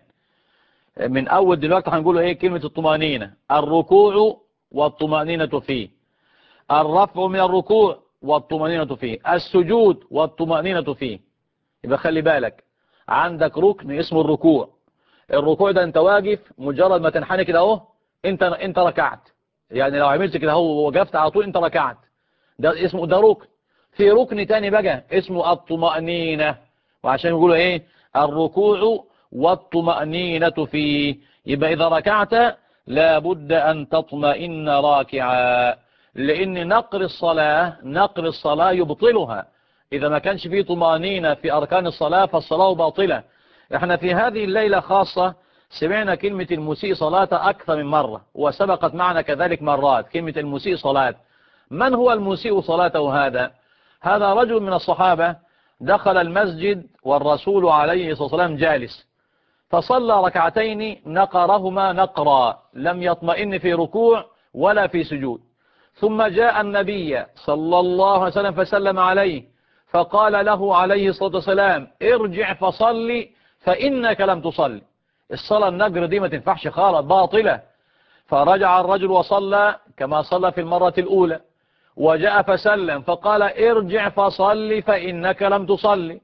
من أول دلوقتي هنقولوا إيه كلمة الطمأنينة: الركوع والطمأنينة فيه، الرفع من الركوع والطمأنينة فيه، السجود والطمأنينة فيه. يبقى خلي بالك، عندك ركن اسمه الركوع. الركوع ده انت واقف، مجرد ما تنحني كده اهو انت انت ركعت. يعني لو عملت كده اهو ووقفت على طول انت ركعت. ده اسمه ده ركن. في ركن تاني بقى اسمه الطمأنينة، وعشان يقولوا ايه الركوع والطمأنينة فيه. يبقى اذا ركعت لابد ان تطمئن راكعا، لان نقر الصلاة نقر الصلاة يبطلها. اذا ما كانش فيه طمأنينة في اركان الصلاة فالصلاة باطلة. احنا في هذه الليلة خاصة سمعنا كلمة المسيء صلاة أكثر من مرة، وسبقت معنا كذلك مرات كلمة المسيء صلاة. من هو المسيء صلاته هذا؟ هذا رجل من الصحابة دخل المسجد والرسول عليه الصلاة والسلام جالس، فصلى ركعتين نقرهما نقرا، لم يطمئن في ركوع ولا في سجود. ثم جاء النبي صلى الله عليه وسلم فسلم عليه، فقال له عليه الصلاة والسلام: ارجع فصلي فإنك لم تصلي. الصلاة النقر دي ما تنفعش خالص، باطلة. فرجع الرجل وصلى كما صلى في المرة الأولى، وجاء فسلم فقال: ارجع فصلي فإنك لم تصلي.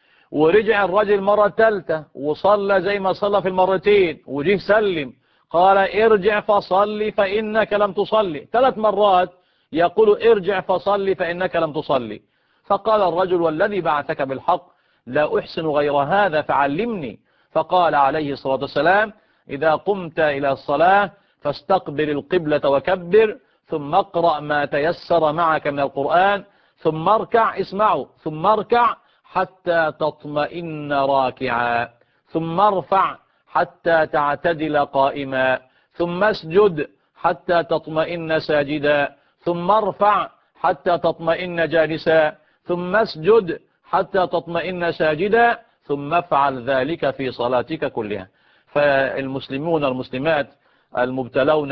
ورجع الرجل مرة ثالثة وصلى زي ما صلى في المرتين، وجيه سلم قال: ارجع فصلي فإنك لم تصلي. ثلاث مرات يقول: ارجع فصلي فإنك لم تصلي. فقال الرجل: والذي بعثك بالحق لا أحسن غير هذا فعلمني. فقال عليه الصلاة والسلام: إذا قمت إلى الصلاة فاستقبل القبلة وكبر، ثم اقرأ ما تيسر معك من القرآن، ثم اركع، اسمعوا، ثم اركع حتى تطمئن راكعا، ثم ارفع حتى تعتدل قائما، ثم اسجد حتى تطمئن ساجدا، ثم ارفع حتى تطمئن جالسا، ثم اسجد حتى تطمئن ساجدا، ثم افعل ذلك في صلاتك كلها. فالمسلمون والمسلمات المبتلون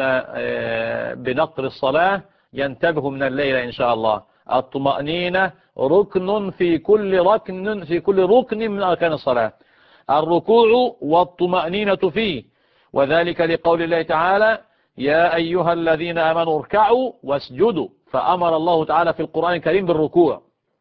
بنقر الصلاة ينتبهوا من الليلة إن شاء الله. الطمأنينة ركن في كل ركن في كل ركن من أركان الصلاة، الركوع والطمأنينة فيه، وذلك لقول الله تعالى: يا أيها الذين آمنوا اركعوا واسجدوا. فأمر الله تعالى في القرآن الكريم بالركوع.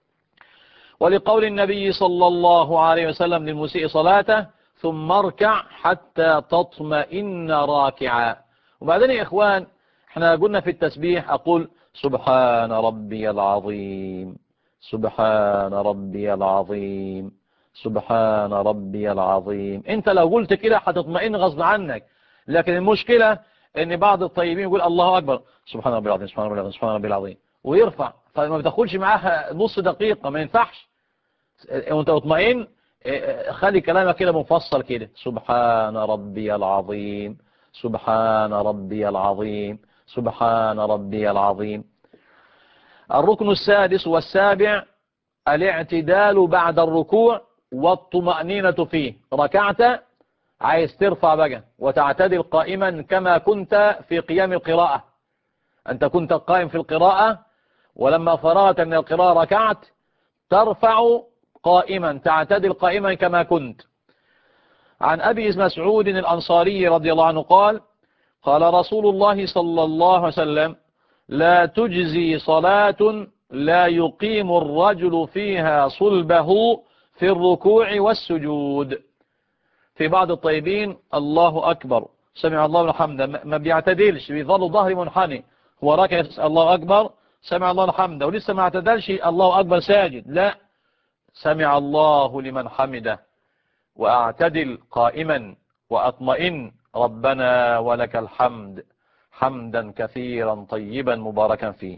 ولقول النبي صلى الله عليه وسلم للمسيء صلاته: ثم اركع حتى تطمئن راكعا. وبعدين يا إخوان، احنا قلنا في التسبيح أقول: سبحان ربي العظيم، سبحان ربي العظيم، سبحان ربي العظيم. انت لو قلت كده هتطمئن غصب عنك. لكن المشكلة ان بعض الطيبين يقول الله أكبر، سبحان ربي العظيم، سبحان ربي العظيم، سبحان ربي العظيم، ويرفع، فما بتدخلش معاها نص دقيقة، ما ينفعش. وانت تطمئن خلي كلامك كده مفصل كده: سبحان ربي العظيم، سبحان ربي العظيم، سبحان ربي العظيم. الركن السادس والسابع الاعتدال بعد الركوع والطمأنينة فيه. ركعت، عايز ترفع بقى وتعتدل قائما كما كنت في قيام القراءة. أنت كنت قائم في القراءة، ولما فرغت من القراءة ركعت، ترفع قائما، تعتدل قائما كما كنت. عن أبي مسعود الأنصاري رضي الله عنه قال: قال رسول الله صلى الله عليه وسلم: لا تجزي صلاة لا يقيم الرجل فيها صلبه في الركوع والسجود. في بعض الطيبين الله أكبر، سمع الله لمن حمده، ما بيعتدلش، بيظل ظهري منحني، هو راكع الله أكبر سمع الله لمن حمده ولسه ما اعتدلش الله أكبر ساجد، لا، سمع الله لمن حمده وأعتدل قائما وأطمئن: ربنا ولك الحمد حمدا كثيرا طيبا مباركا فيه.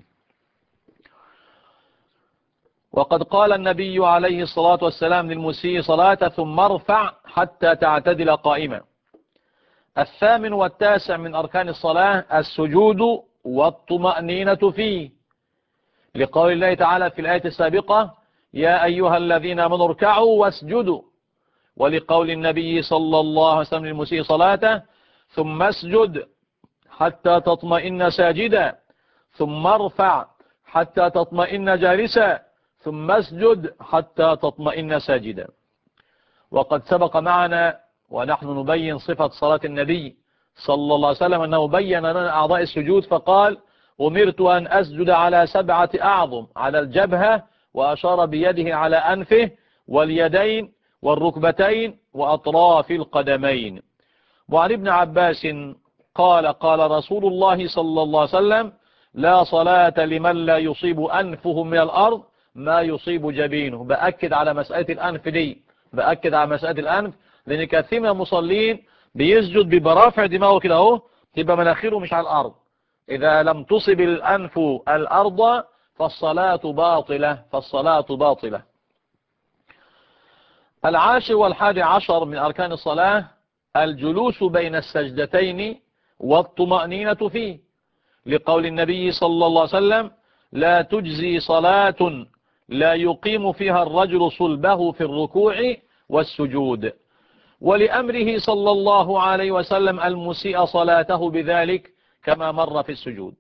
وقد قال النبي عليه الصلاة والسلام للمسيء صلاة: ثم ارفع حتى تعتدل قائما. الثامن والتاسع من أركان الصلاة السجود والطمأنينة فيه، لقول الله تعالى في الآية السابقة: يا أيها الذين آمنوا اركعوا واسجدوا. ولقول النبي صلى الله عليه وسلم للمسيء صلاته: ثم اسجد حتى تطمئن ساجدا ثم ارفع حتى تطمئن جالسا ثم اسجد حتى تطمئن ساجدا. وقد سبق معنا ونحن نبين صفة صلاة النبي صلى الله عليه وسلم أنه بين لنا أعضاء السجود فقال أمرت أن أسجد على سبعة أعظم، على الجبهة، وأشار بيده على أنفه واليدين والركبتين وأطراف القدمين. وعن ابن عباس قال قال رسول الله صلى الله عليه وسلم لا صلاة لمن لا يصيب أنفه من الأرض ما يصيب جبينه. بأكد على مسألة الأنف دي، بأكد على مسألة الأنف، لأن كثير من المصلين بيسجد ببرافع دماغه كده اهو، تبقى مناخيره مش على الأرض. إذا لم تصب الأنف الأرض فالصلاة باطلة، فالصلاة باطلة. العاشر والحادي عشر من أركان الصلاة الجلوس بين السجدتين والطمأنينة فيه، لقول النبي صلى الله عليه وسلم لا تجزي صلاة لا يقيم فيها الرجل صلبه في الركوع والسجود، ولأمره صلى الله عليه وسلم المسيء صلاته بذلك كما مر في السجود.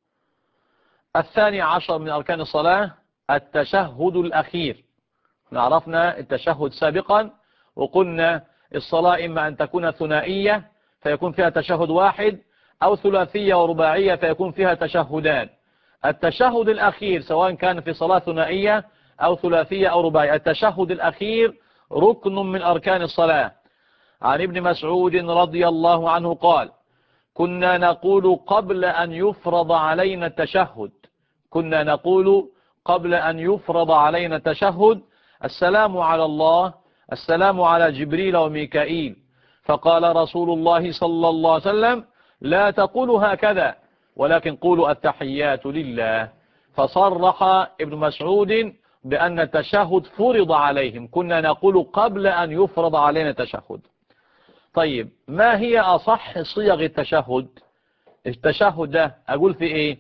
الثاني عشر من أركان الصلاة التشهد الأخير. عرفنا التشهد سابقا وقلنا الصلاة إما أن تكون ثنائية فيكون فيها تشهد واحد، أو ثلاثية ورباعية فيكون فيها تشهدان. التشهد الأخير سواء كان في صلاة ثنائية أو ثلاثية أو رباعية، التشهد الأخير ركن من أركان الصلاة. عن ابن مسعود رضي الله عنه قال كنا نقول قبل أن يفرض علينا التشهد كنا نقول قبل أن يفرض علينا التشهد السلام على الله، السلام على جبريل وميكائيل. فقال رسول الله صلى الله عليه وسلم لا تقولوا هكذا ولكن قولوا التحيات لله. فصرح ابن مسعود بأن التشهد فرض عليهم، كنا نقول قبل أن يفرض علينا التشهد. طيب ما هي أصح صيغ التشهد؟ التشهد ده أقول في إيه؟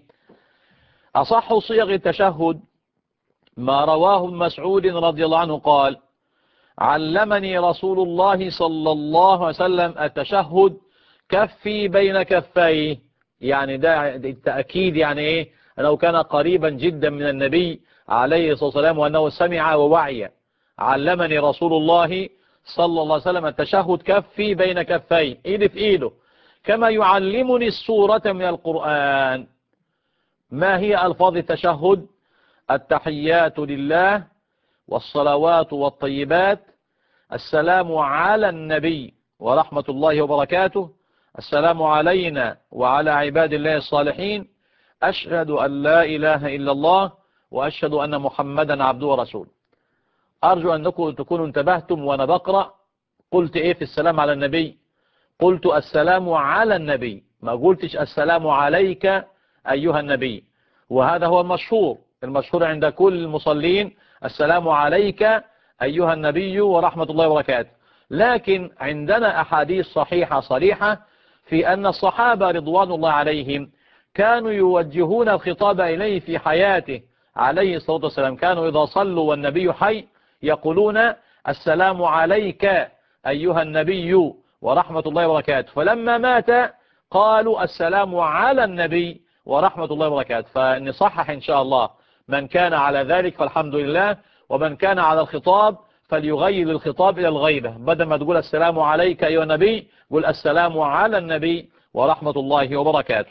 أصح صيغ التشهد ما رواه ابن مسعود رضي الله عنه قال علمني رسول الله صلى الله عليه وسلم التشهد كفي بين كفيه. يعني ده التأكيد، يعني إيه؟ أنه كان قريبا جدا من النبي عليه الصلاة والسلام وأنه سمع ووعي. علمني رسول الله صلى الله عليه وسلم التشهد كفي بين كفيه، إيدي في إيده، كما يعلمني السورة من القرآن. ما هي ألفاظ التشهد؟ التحيات لله والصلوات والطيبات، السلام على النبي ورحمة الله وبركاته، السلام علينا وعلى عباد الله الصالحين، أشهد أن لا إله إلا الله وأشهد أن محمدا عبده ورسوله. أرجو أنكم تكونوا انتبهتم وأنا بقرأ. قلت إيه في السلام على النبي؟ قلت السلام على النبي، ما قلتش السلام عليك أيها النبي. وهذا هو المشهور المشهور عند كل المصلين، السلام عليك أيها النبي ورحمة الله وبركاته. لكن عندنا أحاديث صحيحة صريحة في أن الصحابة رضوان الله عليهم كانوا يوجهون الخطاب إليه في حياته عليه الصلاة والسلام. كانوا إذا صلوا والنبي حي يقولون السلام عليك أيها النبي ورحمة الله وبركاته، فلما مات قالوا السلام على النبي ورحمة الله وبركاته. فنصحح إن شاء الله من كان على ذلك فالحمد لله، ومن كان على الخطاب فليغير الخطاب إلى الغيبة، بدل ما تقول السلام عليك أيها النبي قل السلام على النبي ورحمة الله وبركاته.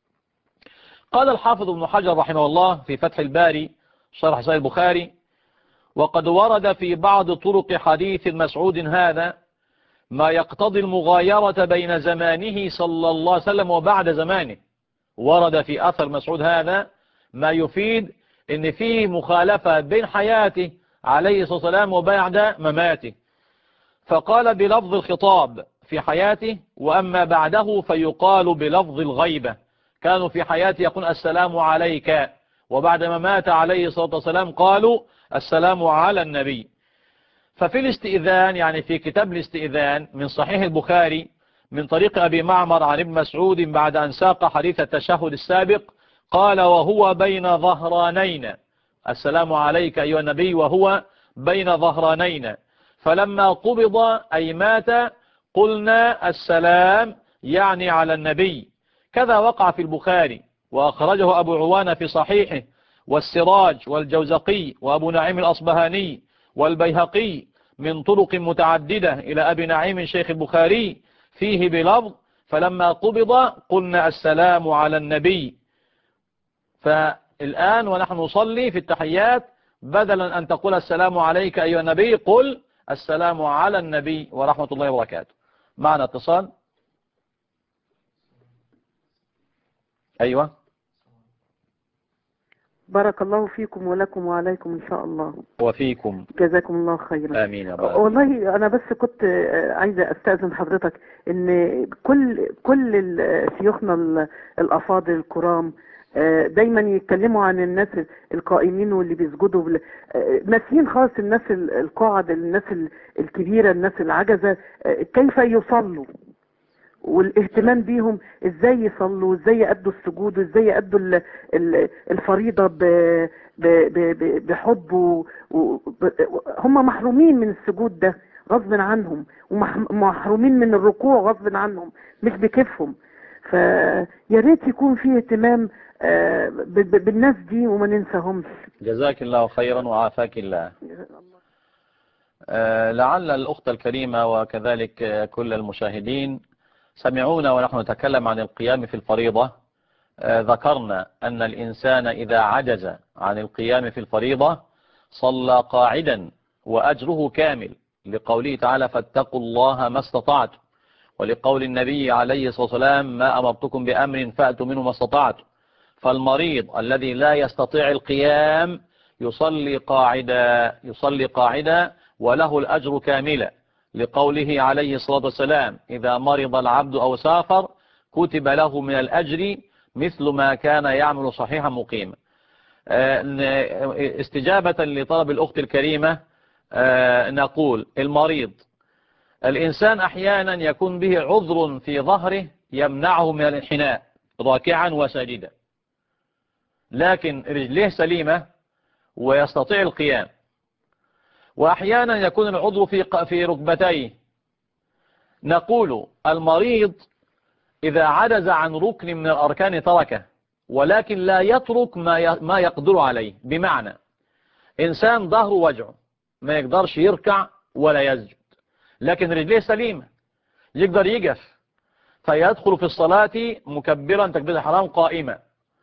قال الحافظ ابن حجر رحمه الله في فتح الباري شرح صحيح البخاري وقد ورد في بعض طرق حديث مسعود هذا ما يقتضي المغايرة بين زمانه صلى الله عليه وسلم وبعد زمانه. ورد في أثر مسعود هذا ما يفيد ان فيه مخالفة بين حياته عليه الصلاة والسلام وبعد مماته. فقال بلفظ الخطاب في حياته، وأما بعده فيقال بلفظ الغيبة. كانوا في حياته يقول السلام عليك، وبعد ما مات عليه الصلاة والسلام قالوا السلام على النبي. ففي الاستئذان، يعني في كتاب الاستئذان من صحيح البخاري من طريق أبي معمر عن ابن مسعود بعد أن ساق حديث التشهد السابق قال وهو بين ظهرانين، السلام عليك أيها النبي وهو بين ظهرانين، فلما قبض أي مات قلنا السلام يعني على النبي كذا وقع في البخاري وأخرجه أبو عوانة في صحيحه والسراج والجوزقي وأبو نعيم الأصبهاني والبيهقي من طرق متعددة إلى أبي نعيم شيخ البخاري فيه بلفظ فلما قبض قلنا السلام على النبي. فالآن ونحن نصلي في التحيات بدلا أن تقول السلام عليك أيها النبي قل السلام على النبي ورحمة الله وبركاته. معنا اتصال. أيوة. بارك الله فيكم ولكم وعليكم إن شاء الله. وفيكم. جزاكم الله خيرا. آمين يا رب. والله أنا بس كنت عايزة أستأذن حضرتك إن كل كل شيوخنا الأفاضل الكرام دايما يتكلموا عن الناس القائمين واللي بيسجدوا، ناسين خالص الناس القاعدة، الناس الكبيرة، الناس العجزة كيف يصلوا، والاهتمام بيهم ازاي يصلوا، ازاي يأدوا السجود، وازاي يأدوا الفريضة بحب. هم محرومين من السجود ده غصب عنهم، ومحرومين من الركوع غصب عنهم مش بكيفهم. فيا ريت يكون فيه اهتمام بالناس دي وما ننساهمش. جزاك الله خيرا وعافاك الله. آه لعل الأخت الكريمة وكذلك كل المشاهدين سمعونا ونحن نتكلم عن القيام في الفريضة. آه ذكرنا أن الإنسان إذا عجز عن القيام في الفريضة صلى قاعدا وأجره كامل، لقوله تعالى فاتقوا الله ما استطعتم، ولقول النبي عليه الصلاة والسلام ما أمرتكم بأمر فأتوا منه ما استطعتم. فالمريض الذي لا يستطيع القيام يصلي قاعدا يصلي قاعدا وله الأجر كاملا، لقوله عليه الصلاة والسلام إذا مرض العبد أو سافر كتب له من الأجر مثل ما كان يعمل صحيحا مقيما. استجابة لطلب الأخت الكريمة نقول المريض الإنسان أحيانا يكون به عذر في ظهره يمنعه من الانحناء راكعا وساجدا، لكن رجليه سليمة ويستطيع القيام. وأحيانا يكون العضو في في ركبتيه. نقول المريض إذا عجز عن ركن من الأركان تركه، ولكن لا يترك ما ما يقدر عليه. بمعنى إنسان ظهره وجعه ما يقدرش يركع ولا يسجد، لكن رجليه سليمة يقدر يقف، فيدخل في الصلاة مكبرا تكبير الحرام قائمة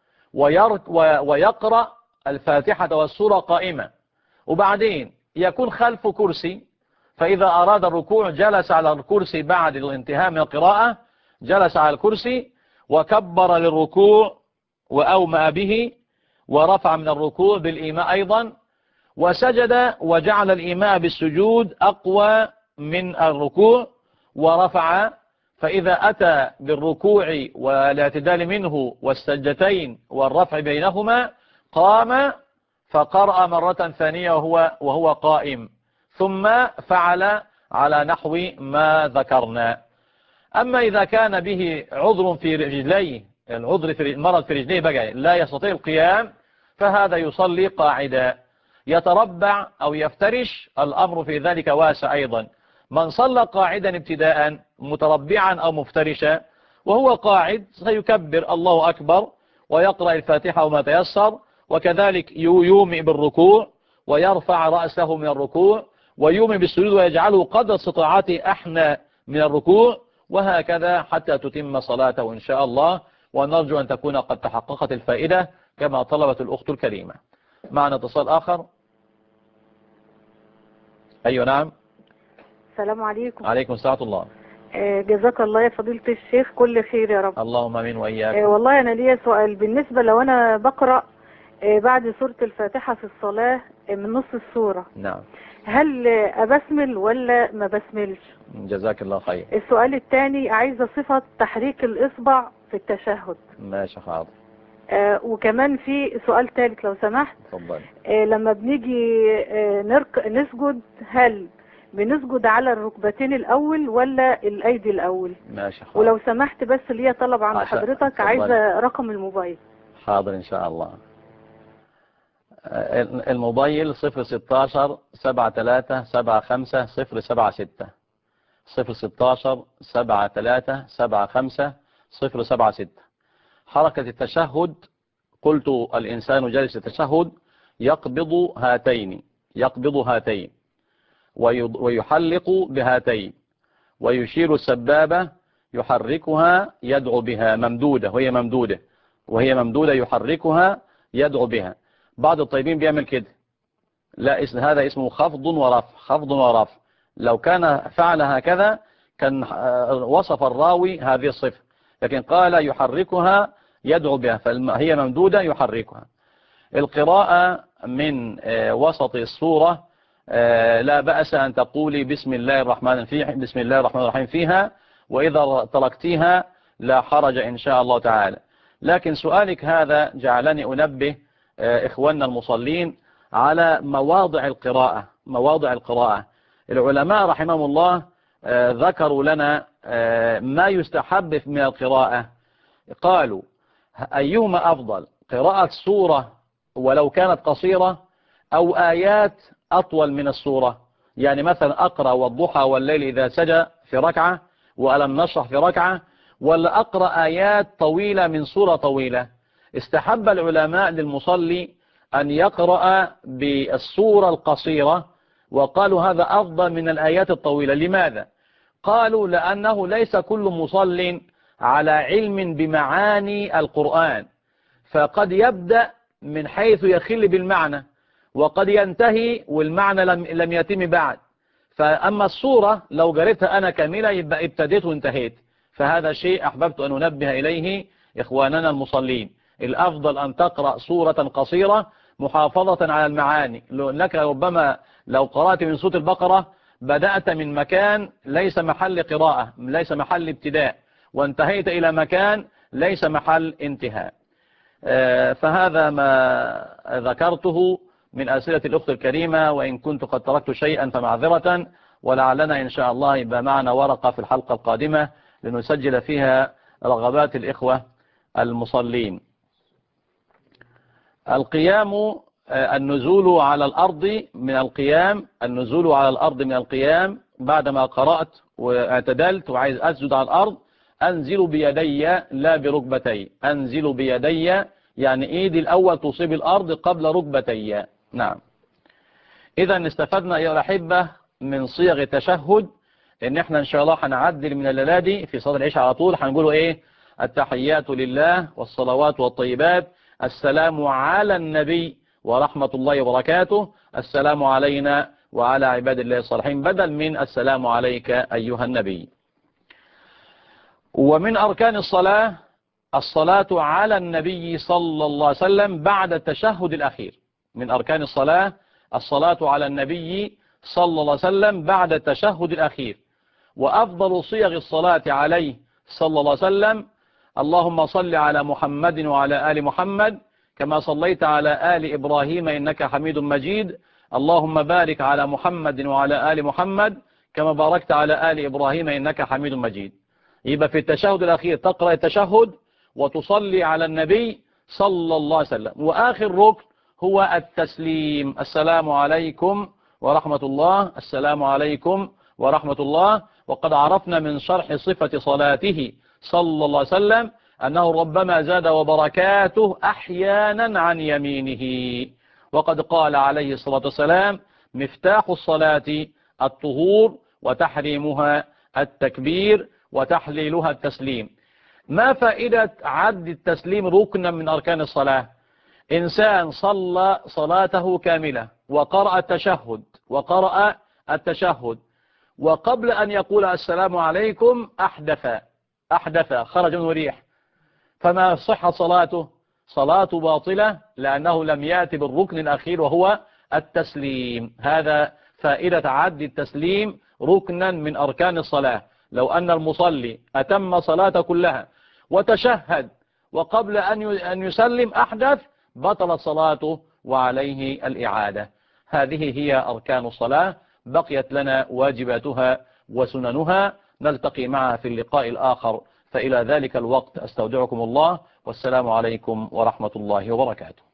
ويقرأ الفاتحة والسورة قائمة، وبعدين يكون خلف كرسي، فإذا أراد الركوع جلس على الكرسي بعد الانتهاء من القراءة، جلس على الكرسي وكبر للركوع وأومأ به ورفع من الركوع بالإيماء أيضا، وسجد وجعل الإيماء بالسجود أقوى من الركوع ورفع. فإذا أتى بالركوع والاعتدال منه والسجدتين والرفع بينهما قام فقرأ مرة ثانية وهو, وهو قائم، ثم فعل على نحو ما ذكرنا. أما إذا كان به عذر في رجليه، العذر في المرض في رجليه بقى لا يستطيع القيام، فهذا يصلي قاعدا يتربع أو يفترش، الأمر في ذلك واسع أيضا. من صلى قاعدا ابتداء متربعا أو مفترشا وهو قاعد سيكبر الله أكبر ويقرأ الفاتحة وما تيسر، وكذلك يومئ بالركوع ويرفع رأسه من الركوع ويومئ بالسجود ويجعله قدر استطاعته أحنى من الركوع، وهكذا حتى تتم صلاته إن شاء الله. ونرجو أن تكون قد تحققت الفائدة كما طلبت الأخت الكريمة. معنا اتصال آخر. أيوة نعم. السلام عليكم. عليكم السلام الله. آه جزاك الله يا فضيلة الشيخ كل خير يا رب. اللهم امين وإياك. آه والله أنا ليا سؤال بالنسبة لو أنا بقرأ آه بعد سورة الفاتحة في الصلاة آه من نص السورة. نعم. هل آه أبسمل ولا ما بسملش؟ جزاك الله خير. السؤال الثاني عايزة صفة تحريك الإصبع في التشهد. ماشي حاضر. آه وكمان في سؤال ثالث لو سمحت. اتفضل. آه لما بنيجي آه نرك نسجد هل بنسجد على الركبتين الأول ولا الأيدي الأول؟ ماشي حاضر. ولو سمحت بس ليا طلب عند عشان... حضرتك، عايزة رقم الموبايل. حاضر إن شاء الله. الموبايل صفر ستاشر سبعة تلاتة سبعة خمسة صفر سبعة ستة صفر ستاشر سبعة تلاتة سبعة خمسة صفر سبعة ستة. حركة التشهد قلت الإنسان جالس التشهد يقبض هاتين يقبض هاتين ويحلق بهاتين ويشير السبابة يحركها يدعو بها ممدودة وهي ممدودة وهي ممدودة يحركها يدعو بها. بعض الطيبين بيعمل كده، لا هذا اسمه خفض ورفع خفض ورفع. لو كان فعل هكذا كان وصف الراوي هذه الصفة، لكن قال يحركها يدعو بها فهي ممدودة يحركها. القراءة من وسط السورة لا بأس أن تقولي بسم الله الرحمن فيه بسم الله الرحمن الرحيم فيها، وإذا تركتيها لا حرج إن شاء الله تعالى. لكن سؤالك هذا جعلني أنبه إخواننا المصلين على مواضع القراءة مواضع القراءة. العلماء رحمهم الله ذكروا لنا ما يستحب من القراءة. قالوا أيهما أفضل، قراءة سورة ولو كانت قصيرة أو آيات أطول من السورة؟ يعني مثلا أقرأ والضحى والليل إذا سجى في ركعة وألم نشرح في ركعة، ولا أقرأ آيات طويلة من سورة طويلة؟ استحب العلماء للمصلي أن يقرأ بالسورة القصيرة، وقالوا هذا أفضل من الآيات الطويلة. لماذا؟ قالوا لأنه ليس كل مصل على علم بمعاني القرآن، فقد يبدأ من حيث يخل بالمعنى وقد ينتهي والمعنى لم, لم يتم بعد. فأما السورة لو قريتها أنا كاملة يبقى ابتديت وانتهيت. فهذا شيء أحببت أن أنبه إليه إخواننا المصلين. الأفضل أن تقرأ سورة قصيرة محافظة على المعاني، لأنك ربما لو قرأت من سورة البقرة بدأت من مكان ليس محل قراءة ليس محل ابتداء، وانتهيت إلى مكان ليس محل انتهاء. فهذا ما ذكرته من أسئلة الأخت الكريمة، وإن كنت قد تركت شيئا فمعذرة، ولعلنا إن شاء الله يبقى معنا ورقة في الحلقة القادمة لنسجل فيها رغبات الإخوة المصلين. القيام النزول على الأرض من القيام النزول على الأرض من القيام بعدما قرأت واعتدلت وعايز أسجد على الأرض، أنزل بيدي لا بركبتي. أنزل بيدي يعني إيدي الأول تصيب الأرض قبل ركبتي. نعم. إذا استفدنا يا الأحبة من صيغ التشهد إن إحنا إن شاء الله هنعدل من الليلة دي في صلاة العشاء على طول هنقوله إيه؟ التحيات لله والصلوات والطيبات، السلام على النبي ورحمة الله وبركاته، السلام علينا وعلى عباد الله الصالحين، بدل من السلام عليك أيها النبي. ومن أركان الصلاة الصلاة على النبي صلى الله عليه وسلم بعد التشهد الأخير. من أركان الصلاة الصلاة على النبي صلى الله عليه وسلم بعد التشهد الأخير. وأفضل صيغ الصلاة عليه صلى الله عليه وسلم اللهم صل على محمد وعلى آل محمد كما صليت على آل إبراهيم إنك حميد مجيد، اللهم بارك على محمد وعلى آل محمد كما باركت على آل إبراهيم إنك حميد مجيد. يبقى في التشهد الأخير تقرأ التشهد وتصلي على النبي صلى الله عليه وسلم. وآخر ركن هو التسليم، السلام عليكم ورحمة الله، السلام عليكم ورحمة الله. وقد عرفنا من شرح صفة صلاته صلى الله عليه وسلم أنه ربما زاد وبركاته أحيانا عن يمينه. وقد قال عليه الصلاة والسلام مفتاح الصلاة الطهور وتحريمها التكبير وتحليلها التسليم. ما فائدة عد التسليم ركنا من أركان الصلاة؟ إنسان صلى صلاته كاملة وقرأ التشهد وقرأ التشهد وقبل أن يقول السلام عليكم أحدث أحدث خرج منه ريح، فما صحة صلاته؟ صلاة باطلة لأنه لم يأتي بالركن الأخير وهو التسليم. هذا فائدة عد التسليم ركنا من أركان الصلاة. لو أن المصلي أتم صلاة كلها وتشهد وقبل أن يسلم أحدث بطلت صلاته وعليه الإعادة. هذه هي أركان الصلاة، بقيت لنا واجباتها وسننها، نلتقي معها في اللقاء الآخر. فإلى ذلك الوقت أستودعكم الله، والسلام عليكم ورحمة الله وبركاته.